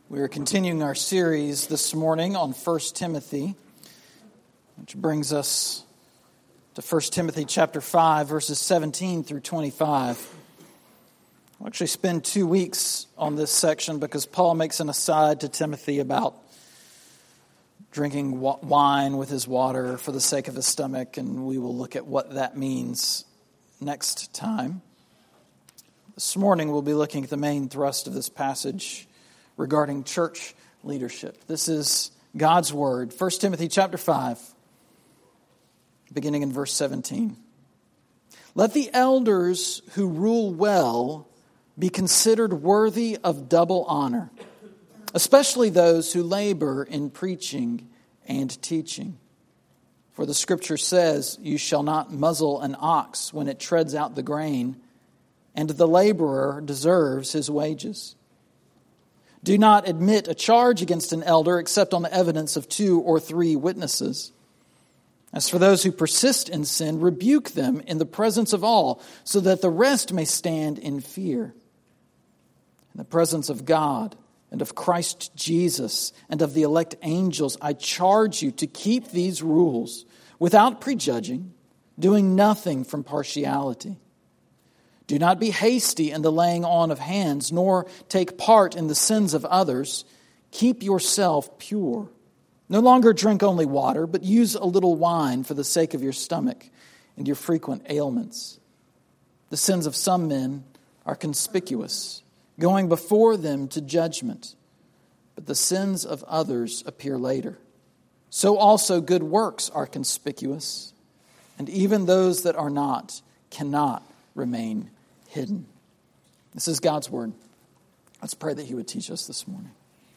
We are continuing our series this morning on 1 Timothy, which brings us to 1 Timothy chapter 5, verses 17 through 25. We'll actually spend 2 weeks on this section because Paul makes an aside to Timothy about drinking wine with his water for the sake of his stomach, and we will look at what that means next time. This morning we'll be looking at the main thrust of this passage regarding church leadership. This is God's Word. 1 Timothy chapter 5, beginning in verse 17. Let the elders who rule well be considered worthy of double honor, especially those who labor in preaching and teaching. For the Scripture says, "You shall not muzzle an ox when it treads out the grain, and the laborer deserves his wages. Do not admit a charge against an elder except on the evidence of 2 or 3 witnesses. As for those who persist in sin, rebuke them in the presence of all, so that the rest may stand in fear. In the presence of God and of Christ Jesus and of the elect angels, I charge you to keep these rules without prejudging, doing nothing from partiality. Do not be hasty in the laying on of hands, nor take part in the sins of others. Keep yourself pure. No longer drink only water, but use a little wine for the sake of your stomach and your frequent ailments. The sins of some men are conspicuous, going before them to judgment, but the sins of others appear later. So also good works are conspicuous, and even those that are not cannot remain hidden." This is God's Word. Let's pray that He would teach us this morning.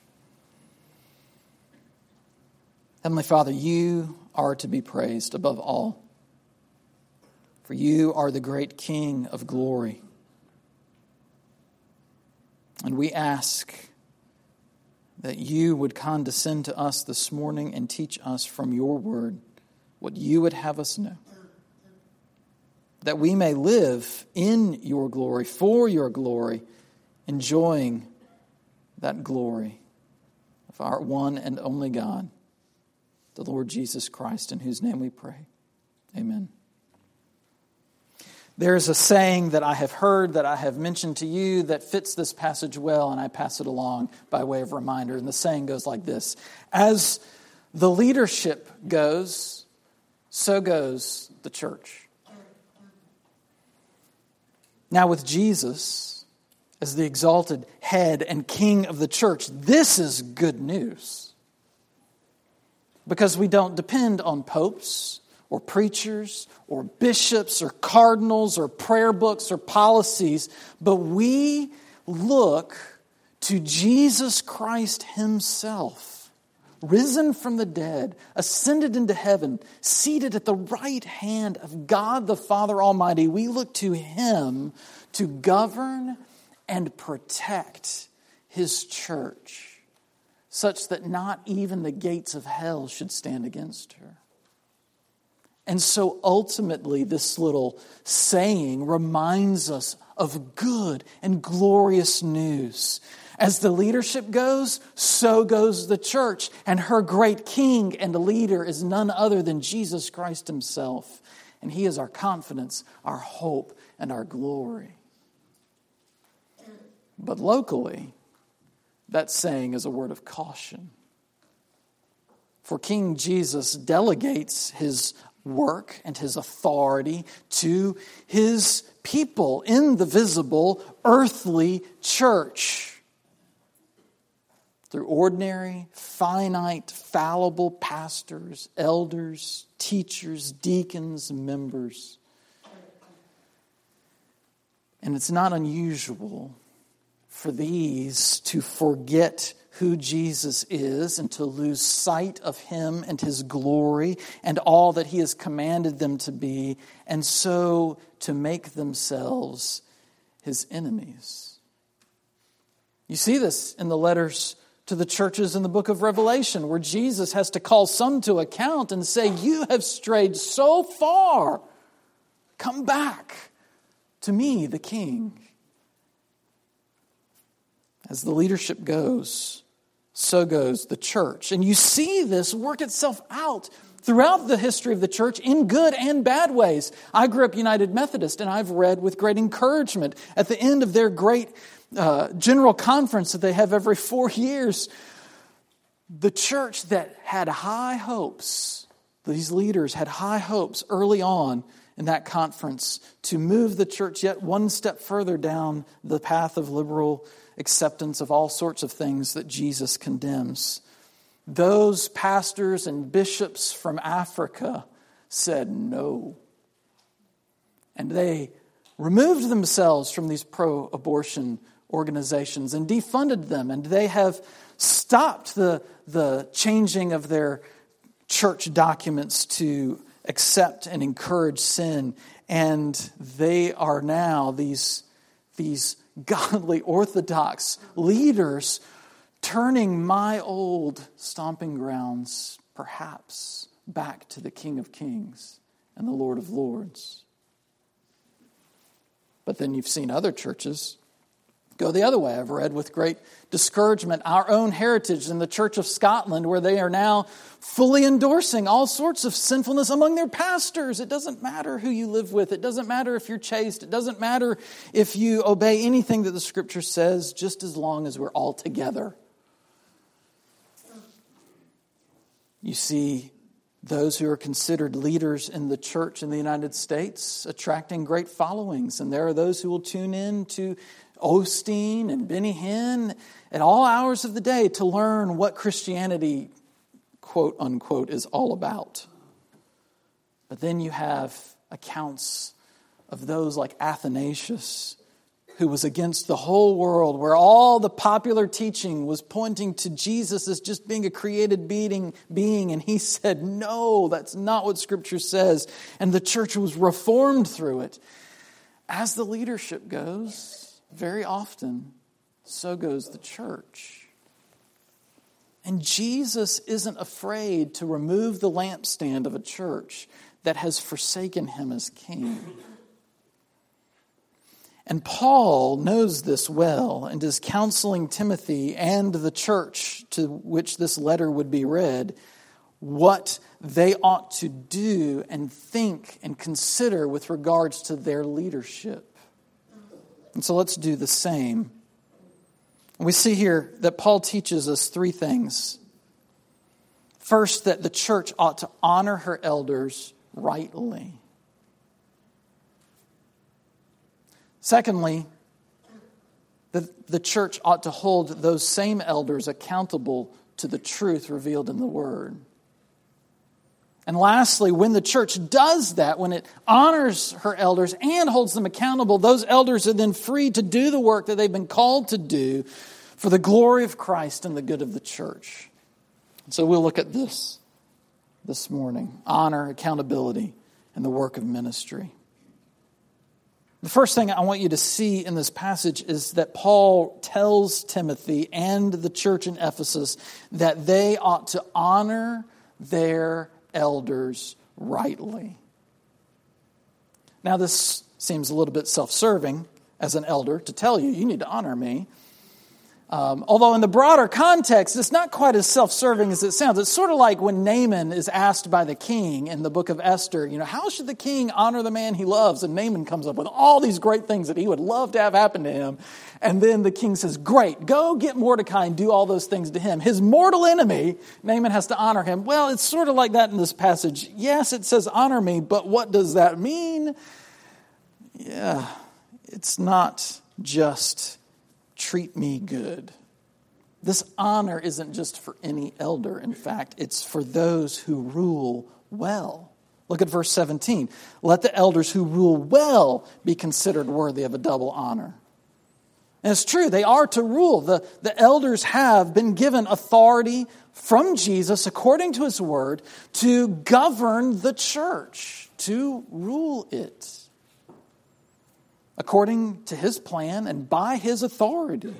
Heavenly Father, You are to be praised above all, for You are the great King of glory. And we ask that You would condescend to us this morning and teach us from Your Word what You would have us know, that we may live in Your glory, for Your glory, enjoying that glory of our one and only God, the Lord Jesus Christ, in whose name we pray. Amen. There is a saying that I have heard, that I have mentioned to you, that fits this passage well, and I pass it along by way of reminder. And the saying goes like this: as the leadership goes, so goes the church. Now, with Jesus as the exalted head and king of the church, this is good news. Because we don't depend on popes or preachers or bishops or cardinals or prayer books or policies, but we look to Jesus Christ Himself, risen from the dead, ascended into heaven, seated at the right hand of God the Father Almighty. We look to Him to govern and protect His church, such that not even the gates of hell should stand against her. And so ultimately, this little saying reminds us of good and glorious news. As the leadership goes, so goes the church. And her great king and leader is none other than Jesus Christ Himself. And He is our confidence, our hope, and our glory. But locally, that saying is a word of caution. For King Jesus delegates His work and His authority to His people in the visible earthly church, through ordinary, finite, fallible pastors, elders, teachers, deacons, members. And it's not unusual for these to forget who Jesus is and to lose sight of Him and His glory and all that He has commanded them to be, and so to make themselves His enemies. You see this in the letters to the churches in the book of Revelation, where Jesus has to call some to account and say, "You have strayed so far. Come back to me, the King." As the leadership goes, so goes the church. And you see this work itself out throughout the history of the church in good and bad ways. I grew up United Methodist, and I've read with great encouragement at the end of their great general conference that they have every 4 years, the church that had high hopes, these leaders had high hopes early on in that conference to move the church yet one step further down the path of liberal acceptance of all sorts of things that Jesus condemns. Those pastors and bishops from Africa said no. And they removed themselves from these pro-abortion organizations and defunded them. And they have stopped the changing of their church documents to accept and encourage sin. And they are now these godly orthodox leaders turning my old stomping grounds, perhaps, back to the King of Kings and the Lord of Lords. But then you've seen other churches go the other way. I've read with great discouragement our own heritage in the Church of Scotland, where they are now fully endorsing all sorts of sinfulness among their pastors. It doesn't matter who you live with. It doesn't matter if you're chaste. It doesn't matter if you obey anything that the Scripture says, just as long as we're all together. You see those who are considered leaders in the church in the United States attracting great followings. And there are those who will tune in to Osteen and Benny Hinn at all hours of the day to learn what Christianity, quote unquote, is all about. But then you have accounts of those like Athanasius, who was against the whole world, where all the popular teaching was pointing to Jesus as just being a created being, and he said, no, that's not what Scripture says. And the church was reformed through it. As the leadership goes, very often, so goes the church. And Jesus isn't afraid to remove the lampstand of a church that has forsaken him as king. And Paul knows this well and is counseling Timothy and the church to which this letter would be read what they ought to do and think and consider with regards to their leadership. And so let's do the same. We see here that Paul teaches us three things. First, that the church ought to honor her elders rightly. Secondly, the church ought to hold those same elders accountable to the truth revealed in the Word. And lastly, when the church does that, when it honors her elders and holds them accountable, those elders are then free to do the work that they've been called to do for the glory of Christ and the good of the church. So we'll look at this morning. Honor, accountability, and the work of ministry. The first thing I want you to see in this passage is that Paul tells Timothy and the church in Ephesus that they ought to honor their elders rightly. Now, this seems a little bit self-serving as an elder to tell you need to honor me. Although in the broader context, it's not quite as self-serving as it sounds. It's sort of like when Naaman is asked by the king in the book of Esther, how should the king honor the man he loves? And Naaman comes up with all these great things that he would love to have happen to him. And then the king says, great, go get Mordecai and do all those things to him. His mortal enemy, Naaman has to honor him. Well, it's sort of like that in this passage. Yes, it says honor me, but what does that mean? Yeah, it's not just treat me good. This honor isn't just for any elder. In fact, it's for those who rule well. Look at verse 17. Let the elders who rule well be considered worthy of a double honor. And it's true, they are to rule. The elders have been given authority from Jesus, according to his word, to govern the church, to rule it, according to his plan and by his authority.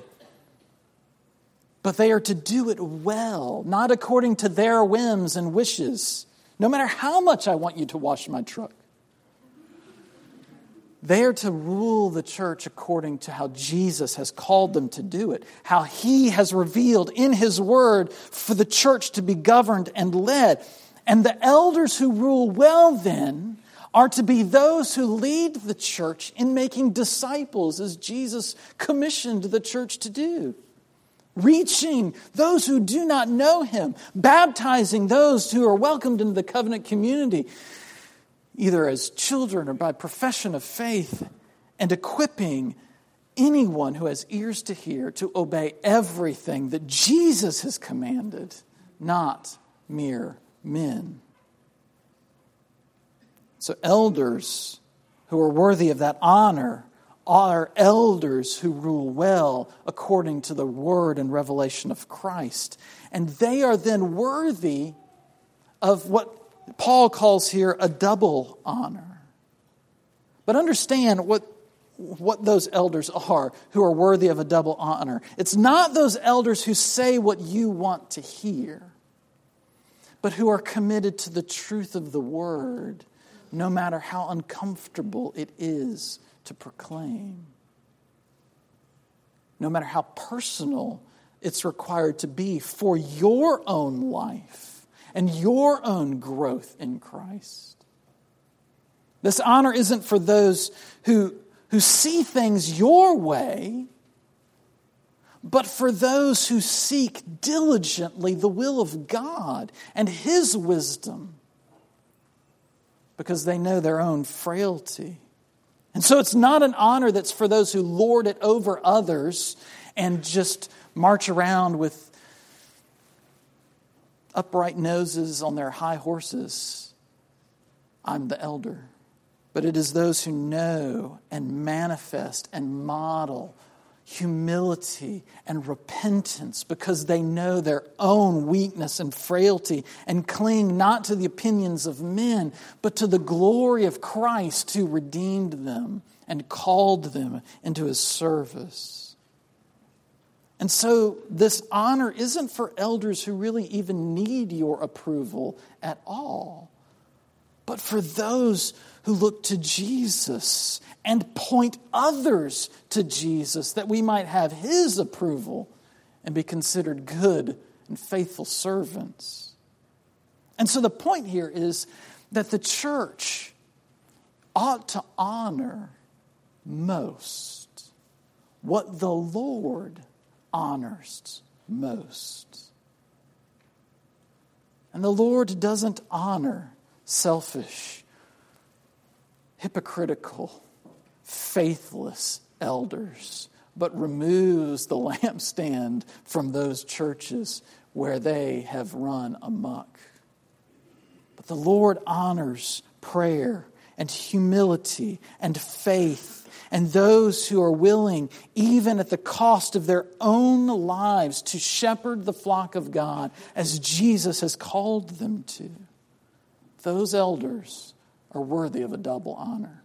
But they are to do it well, not according to their whims and wishes. No matter how much I want you to wash my truck. They are to rule the church according to how Jesus has called them to do it, how He has revealed in His Word for the church to be governed and led. And the elders who rule well then are to be those who lead the church in making disciples as Jesus commissioned the church to do. Reaching those who do not know Him, baptizing those who are welcomed into the covenant community, either as children or by profession of faith, and equipping anyone who has ears to hear to obey everything that Jesus has commanded, not mere men. So elders who are worthy of that honor are elders who rule well according to the word and revelation of Christ. And they are then worthy of what Paul calls here a double honor. But understand what those elders are who are worthy of a double honor. It's not those elders who say what you want to hear, but who are committed to the truth of the word, no matter how uncomfortable it is to proclaim. No matter how personal it's required to be for your own life and your own growth in Christ. This honor isn't for those who see things your way, but for those who seek diligently the will of God and His wisdom, because they know their own frailty. And so it's not an honor that's for those who lord it over others and just march around with upright noses on their high horses. I'm the elder. But it is those who know and manifest and model humility and repentance because they know their own weakness and frailty and cling not to the opinions of men, but to the glory of Christ who redeemed them and called them into His service. And so this honor isn't for elders who really even need your approval at all, but for those who look to Jesus and point others to Jesus, that we might have His approval and be considered good and faithful servants. And so the point here is that the church ought to honor most what the Lord honors most. And the Lord doesn't honor selfish, hypocritical, faithless elders, but removes the lampstand from those churches where they have run amok. But the Lord honors prayer and humility and faith and those who are willing, even at the cost of their own lives, to shepherd the flock of God as Jesus has called them to. Those elders are worthy of a double honor.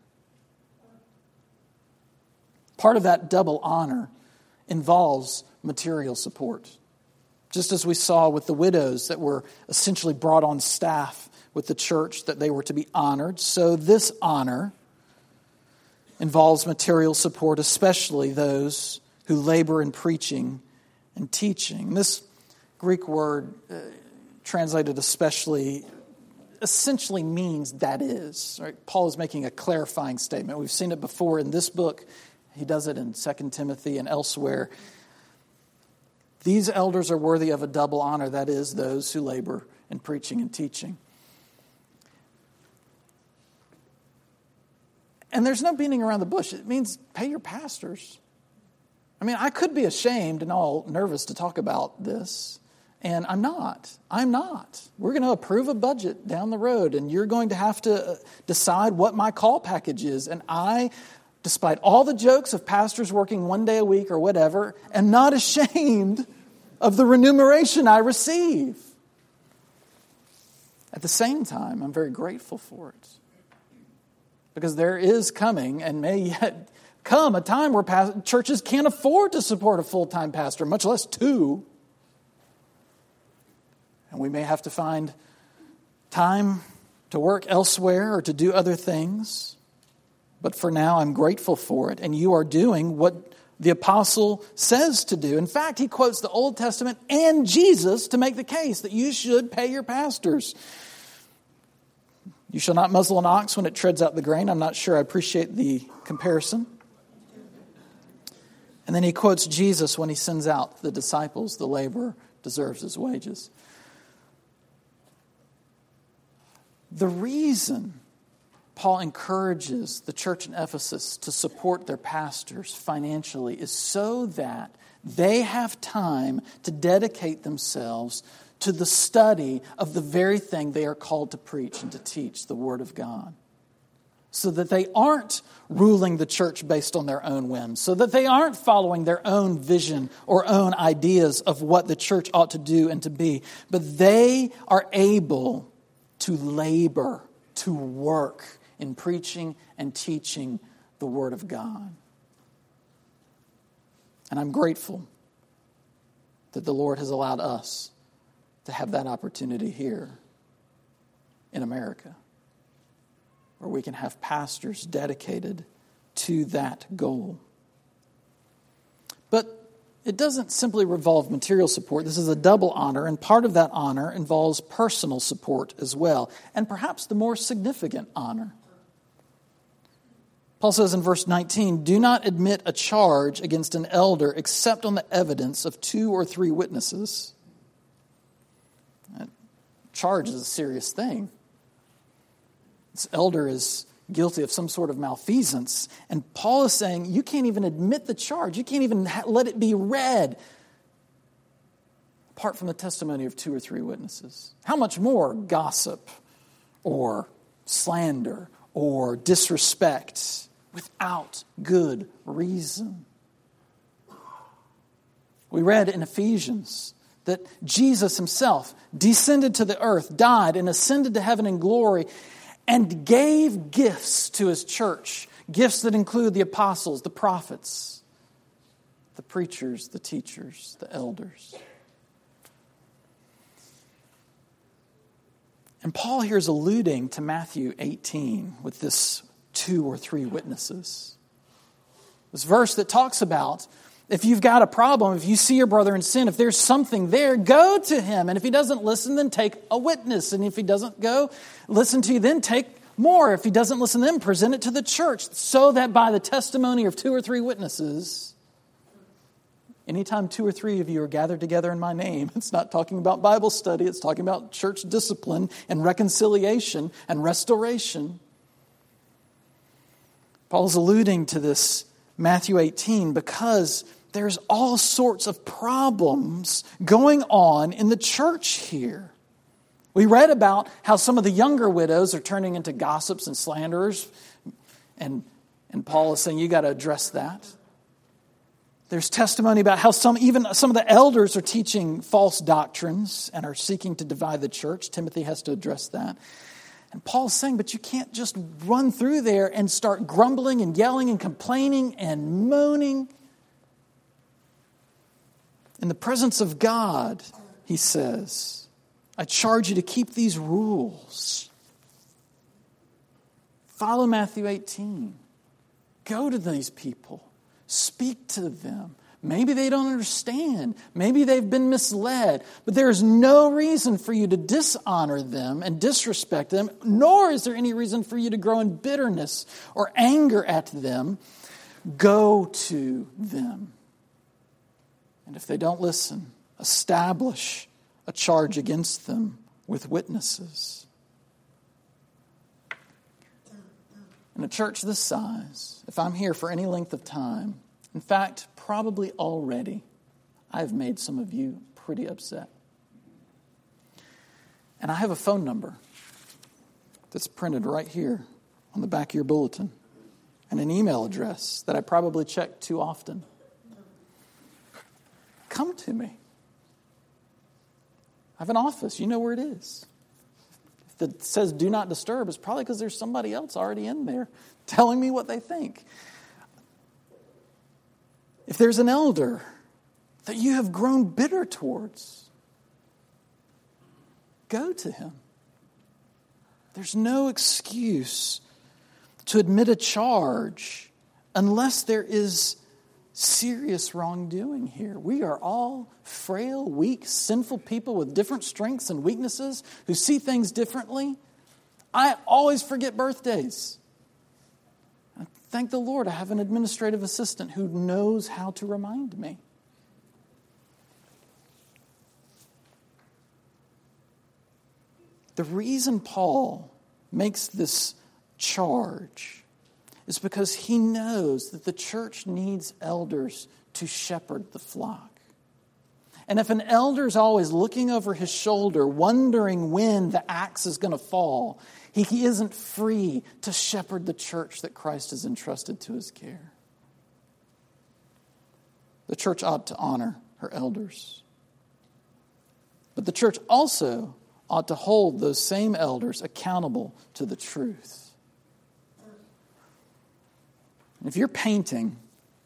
Part of that double honor involves material support. Just as we saw with the widows that were essentially brought on staff with the church, that they were to be honored, so this honor involves material support, especially those who labor in preaching and teaching. This Greek word, translated especially, essentially means that is. Right? Paul is making a clarifying statement. We've seen it before in this book. He does it in 2 Timothy and elsewhere. These elders are worthy of a double honor, that is, those who labor in preaching and teaching. And there's no beating around the bush. It means pay your pastors. I mean, I could be ashamed and all nervous to talk about this, and I'm not. We're going to approve a budget down the road, and you're going to have to decide what my call package is. And I, despite all the jokes of pastors working one day a week or whatever, am not ashamed of the remuneration I receive. At the same time, I'm very grateful for it. Because there is coming, and may yet come, a time where churches can't afford to support a full-time pastor, much less two. And we may have to find time to work elsewhere or to do other things. But for now, I'm grateful for it. And you are doing what the apostle says to do. In fact, he quotes the Old Testament and Jesus to make the case that you should pay your pastors. You shall not muzzle an ox when it treads out the grain. I'm not sure I appreciate the comparison. And then he quotes Jesus when he sends out the disciples, the laborer deserves his wages. The reason Paul encourages the church in Ephesus to support their pastors financially is so that they have time to dedicate themselves to the study of the very thing they are called to preach and to teach, the Word of God. So that they aren't ruling the church based on their own whims. So that they aren't following their own vision or own ideas of what the church ought to do and to be. But they are able to labor, to work in preaching and teaching the Word of God. And I'm grateful that the Lord has allowed us to have that opportunity here in America, where we can have pastors dedicated to that goal. But it doesn't simply revolve material support. This is a double honor, and part of that honor involves personal support as well, and perhaps the more significant honor. Paul says in verse 19, "Do not admit a charge against an elder except on the evidence of 2 or 3 witnesses." That charge is a serious thing. This elder is guilty of some sort of malfeasance. And Paul is saying, you can't even admit the charge. You can't even let it be read apart from the testimony of 2 or 3 witnesses. How much more gossip or slander or disrespect without good reason? We read in Ephesians that Jesus himself descended to the earth, died, and ascended to heaven in glory, and gave gifts to his church. Gifts that include the apostles, the prophets, the preachers, the teachers, the elders. And Paul here is alluding to Matthew 18 with this 2 or 3 witnesses. This verse that talks about if you've got a problem, if you see your brother in sin, if there's something there, go to him. And if he doesn't listen, then take a witness. And if he doesn't go listen to you, then take more. If he doesn't listen, then present it to the church, so that by the testimony of 2 or 3 witnesses, anytime 2 or 3 of you are gathered together in my name, it's not talking about Bible study, it's talking about church discipline and reconciliation and restoration. Paul's alluding to this Matthew 18 because there's all sorts of problems going on in the church here. We read about how some of the younger widows are turning into gossips and slanderers, and Paul is saying you got to address that. There's testimony about how even some of the elders are teaching false doctrines and are seeking to divide the church. Timothy has to address that. And Paul's saying, but you can't just run through there and start grumbling and yelling and complaining and moaning. In the presence of God, he says, I charge you to keep these rules. Follow Matthew 18. Go to these people. Speak to them. Maybe they don't understand. Maybe they've been misled. But there is no reason for you to dishonor them and disrespect them, nor is there any reason for you to grow in bitterness or anger at them. Go to them. And if they don't listen, establish a charge against them with witnesses. In a church this size, if I'm here for any length of time, in fact, probably already, I've made some of you pretty upset. And I have a phone number that's printed right here on the back of your bulletin, and an email address that I probably check too often. Come to me. I have an office. You know where it is. If it says do not disturb, it's probably because there's somebody else already in there telling me what they think. If there's an elder that you have grown bitter towards, go to him. There's no excuse to admit a charge unless there is serious wrongdoing here. We are all frail, weak, sinful people with different strengths and weaknesses who see things differently. I always forget birthdays. I thank the Lord I have an administrative assistant who knows how to remind me. The reason Paul makes this charge is because he knows that the church needs elders to shepherd the flock. And if an elder is always looking over his shoulder, wondering when the axe is going to fall, he isn't free to shepherd the church that Christ has entrusted to his care. The church ought to honor her elders. But the church also ought to hold those same elders accountable to the truth. If you're painting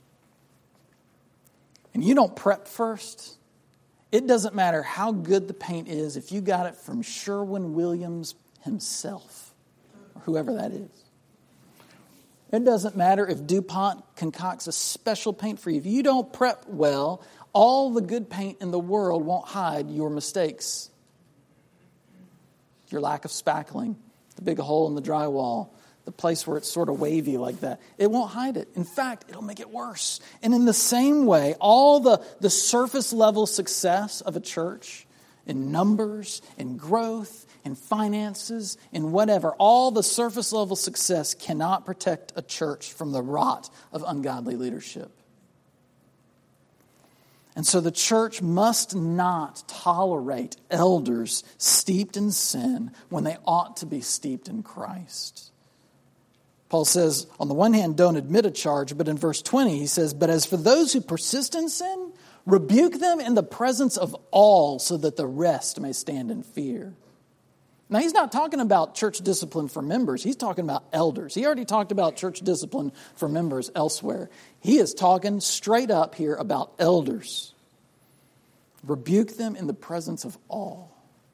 and you don't prep first, it doesn't matter how good the paint is if you got it from Sherwin-Williams himself, or whoever that is. It doesn't matter if DuPont concocts a special paint for you. If you don't prep well, all the good paint in the world won't hide your mistakes. Your lack of spackling, the big hole in the drywall, the place where it's sort of wavy like that. It won't hide it. In fact, it'll make it worse. And in the same way, all the surface level success of a church in numbers, in growth, in finances, in whatever, all the surface level success cannot protect a church from the rot of ungodly leadership. And so the church must not tolerate elders steeped in sin when they ought to be steeped in Christ. Paul says, on the one hand, don't admit a charge, but in verse 20 he says, but as for those who persist in sin, rebuke them in the presence of all so that the rest may stand in fear. Now, he's not talking about church discipline for members. He's talking about elders. He already talked about church discipline for members elsewhere. He is talking straight up here about elders. Rebuke them in the presence of all.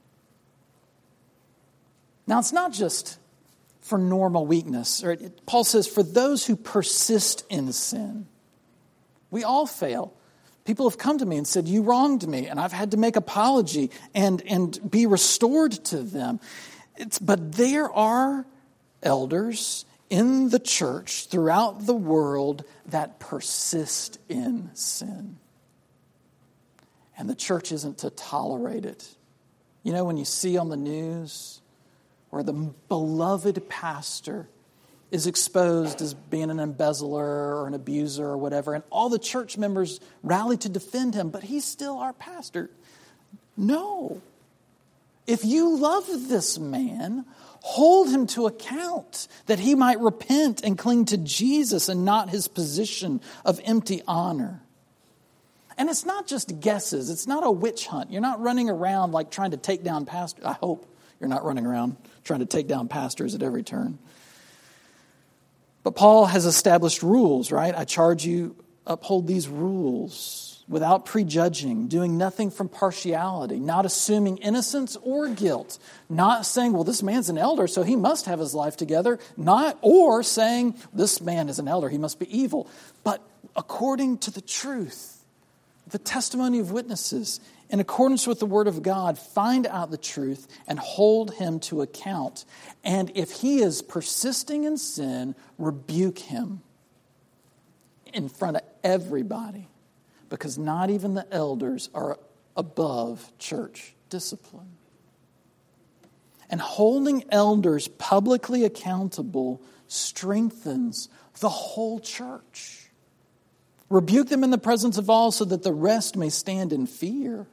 Now, it's not just for normal weakness. Paul says, for those who persist in sin. We all fail. People have come to me and said, you wronged me, and I've had to make apology and be restored to them. But there are elders in the church throughout the world that persist in sin. And the church isn't to tolerate it. You know, when you see on the news where the beloved pastor is exposed as being an embezzler or an abuser or whatever, and all the church members rally to defend him, but he's still our pastor. No. If you love this man, hold him to account that he might repent and cling to Jesus and not his position of empty honor. And it's not just guesses. It's not a witch hunt. You're not running around like trying to take down pastors. I hope you're not running around trying to take down pastors at every turn. But Paul has established rules, right? I charge you, uphold these rules without prejudging, doing nothing from partiality, not assuming innocence or guilt, not saying, well, this man's an elder, so he must have his life together, or saying, this man is an elder, he must be evil. But according to the truth, the testimony of witnesses, in accordance with the Word of God, find out the truth and hold him to account. And if he is persisting in sin, rebuke him in front of everybody, because not even the elders are above church discipline. And holding elders publicly accountable strengthens the whole church. Rebuke them in the presence of all so that the rest may stand in fear.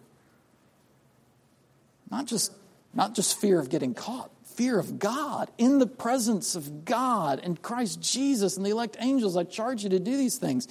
Not just fear of getting caught, fear of God, in the presence of God and Christ Jesus and the elect angels. I charge you to do these things.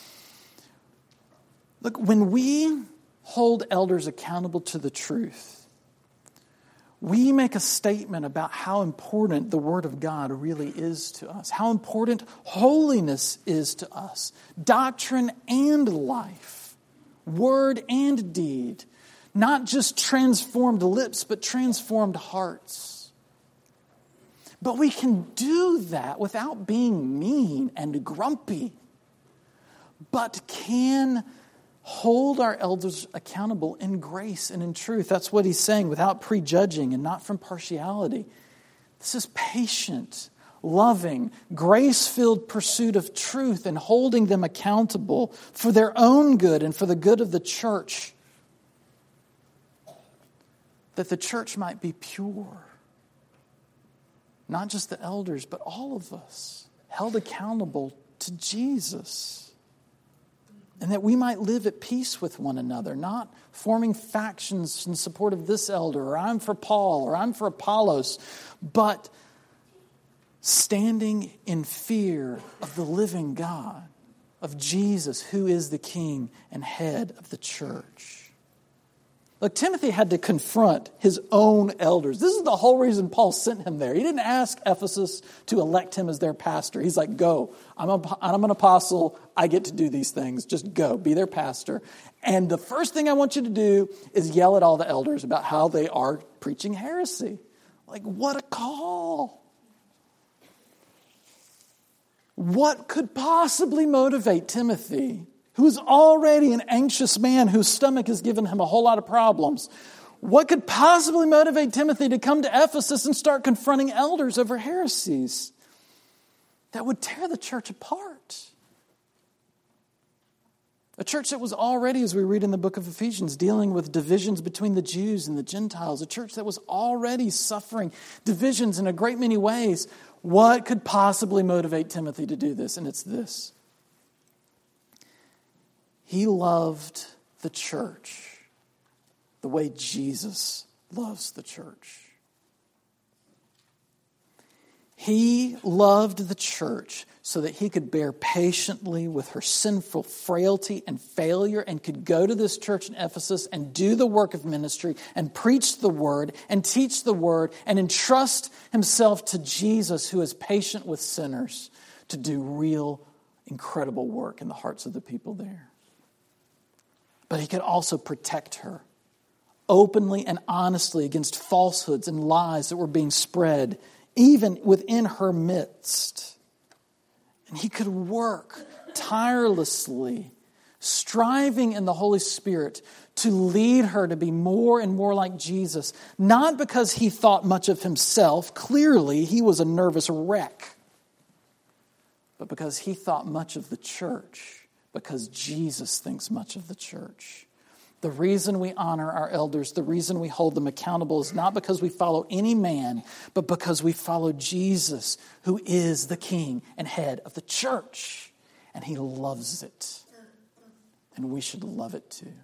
Look, when we hold elders accountable to the truth, we make a statement about how important the Word of God really is to us, how important holiness is to us, doctrine and life, word and deed, not just transformed lips, but transformed hearts. But we can do that without being mean and grumpy, but can hold our elders accountable in grace and in truth. That's what he's saying, without prejudging and not from partiality. This is patient, loving, grace-filled pursuit of truth and holding them accountable for their own good and for the good of the church, that the church might be pure. Not just the elders, but all of us, held accountable to Jesus. And that we might live at peace with one another, not forming factions in support of this elder, or I'm for Paul, or I'm for Apollos, but standing in fear of the living God, of Jesus, who is the King and head of the church. Look, Timothy had to confront his own elders. This is the whole reason Paul sent him there. He didn't ask Ephesus to elect him as their pastor. He's like, go. I'm an apostle. I get to do these things. Just go. Be their pastor. And the first thing I want you to do is yell at all the elders about how they are preaching heresy. Like, what a call. What could possibly motivate Timothy, who's already an anxious man whose stomach has given him a whole lot of problems? What could possibly motivate Timothy to come to Ephesus and start confronting elders over heresies that would tear the church apart? A church that was already, as we read in the book of Ephesians, dealing with divisions between the Jews and the Gentiles. A church that was already suffering divisions in a great many ways. What could possibly motivate Timothy to do this? And it's this. He loved the church the way Jesus loves the church. He loved the church so that he could bear patiently with her sinful frailty and failure, and could go to this church in Ephesus and do the work of ministry and preach the word and teach the word and entrust himself to Jesus, who is patient with sinners, to do real, incredible work in the hearts of the people there. But he could also protect her openly and honestly against falsehoods and lies that were being spread even within her midst. And he could work tirelessly, striving in the Holy Spirit to lead her to be more and more like Jesus, not because he thought much of himself. Clearly, he was a nervous wreck. But because he thought much of the church, because Jesus thinks much of the church. The reason we honor our elders, the reason we hold them accountable is not because we follow any man, but because we follow Jesus, who is the King and head of the church. And he loves it. And we should love it too.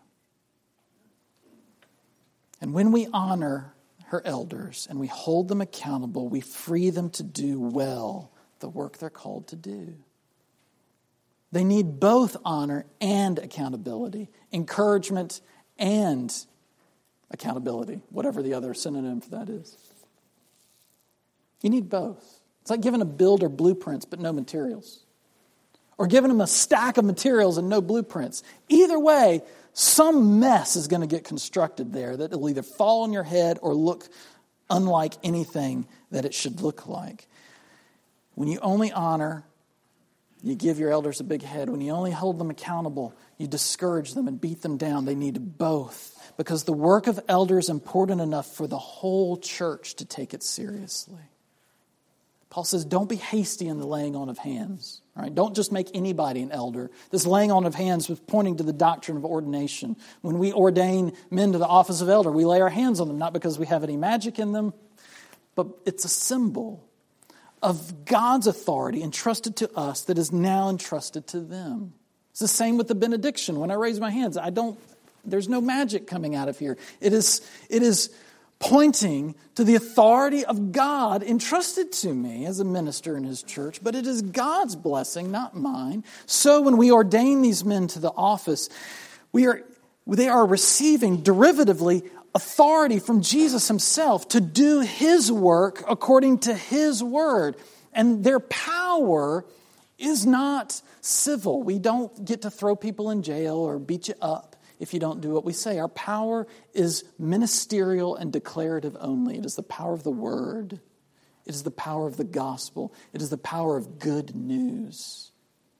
And when we honor her elders and we hold them accountable, we free them to do well the work they're called to do. They need both honor and accountability, encouragement and accountability, whatever the other synonym for that is. You need both. It's like giving a builder blueprints but no materials, or giving them a stack of materials and no blueprints. Either way, some mess is going to get constructed there that will either fall on your head or look unlike anything that it should look like. When you only honor, you give your elders a big head. When you only hold them accountable, you discourage them and beat them down. They need both, because the work of elders is important enough for the whole church to take it seriously. Paul says, don't be hasty in the laying on of hands. All right? Don't just make anybody an elder. This laying on of hands was pointing to the doctrine of ordination. When we ordain men to the office of elder, we lay our hands on them, not because we have any magic in them, but it's a symbol of God's authority entrusted to us that is now entrusted to them. It's the same with the benediction. When I raise my hands, there's no magic coming out of here. It is pointing to the authority of God entrusted to me as a minister in his church, but it is God's blessing, not mine. So when we ordain these men to the office, they are receiving derivatively authority from Jesus himself to do his work according to his word. And their power is not civil. We don't get to throw people in jail or beat you up if you don't do what we say. Our power is ministerial and declarative only. It is the power of the word. It is the power of the gospel. It is the power of good news.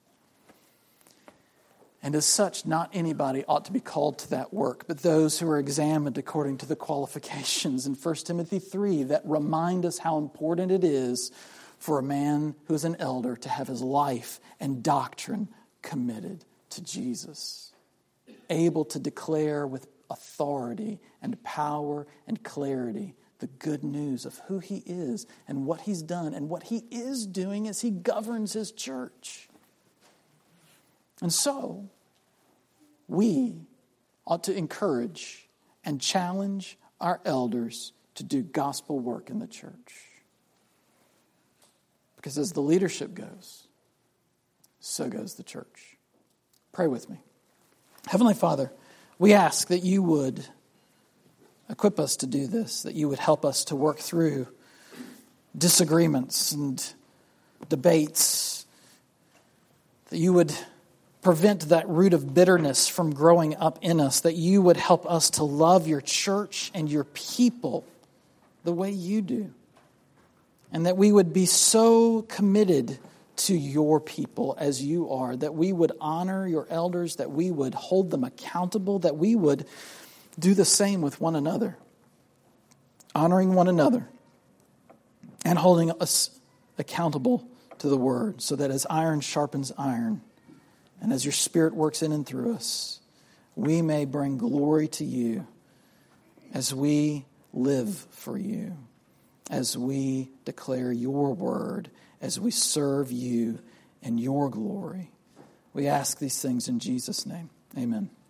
And as such, not anybody ought to be called to that work, but those who are examined according to the qualifications in 1 Timothy 3 that remind us how important it is for a man who is an elder to have his life and doctrine committed to Jesus, able to declare with authority and power and clarity the good news of who he is and what he's done and what he is doing as he governs his church. And so, we ought to encourage and challenge our elders to do gospel work in the church. Because as the leadership goes, so goes the church. Pray with me. Heavenly Father, we ask that you would equip us to do this, that you would help us to work through disagreements and debates, that you would prevent that root of bitterness from growing up in us, that you would help us to love your church and your people the way you do, and that we would be so committed to your people as you are, that we would honor your elders, that we would hold them accountable, that we would do the same with one another, honoring one another and holding us accountable to the word, so that as iron sharpens iron and as your Spirit works in and through us, we may bring glory to you as we live for you, as we declare your word, as we serve you in your glory. We ask these things in Jesus' name. Amen.